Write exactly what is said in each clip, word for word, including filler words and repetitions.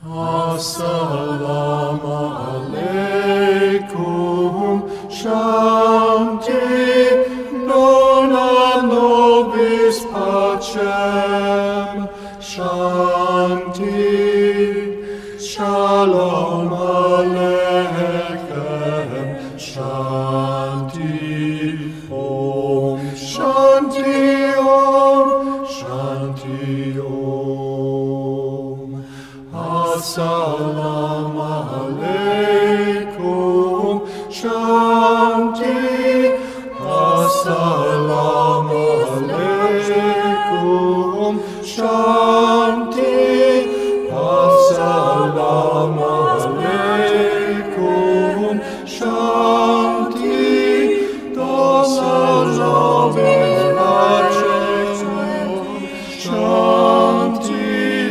Assalamu alaikum, Shanti, dona nobis pacem, Shanti, Shalom Aleichem, Shanti, Om, Shanti, Om, Shanti, Om. Assalamu alaikum, Shanti, Assalamu alaikum, Shanti, Assalamu alaikum, Shanti, dona nobis pacem, Shanti,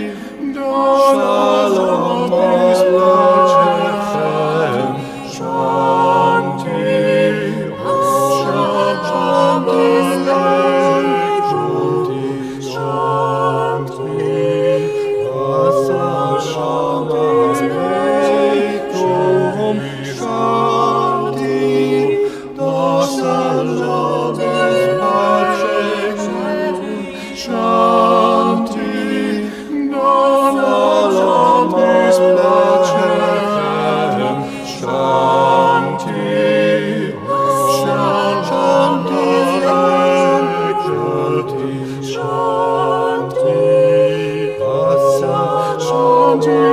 Shalom Aleichem, Shanti, Shalom Aleichem, Shanti, Assalamu alaikum, Shanti, dona nobis pacem, Shanti, dona nobis pacem, Shanti, Shalom Aleichem, Shanti, Shanti,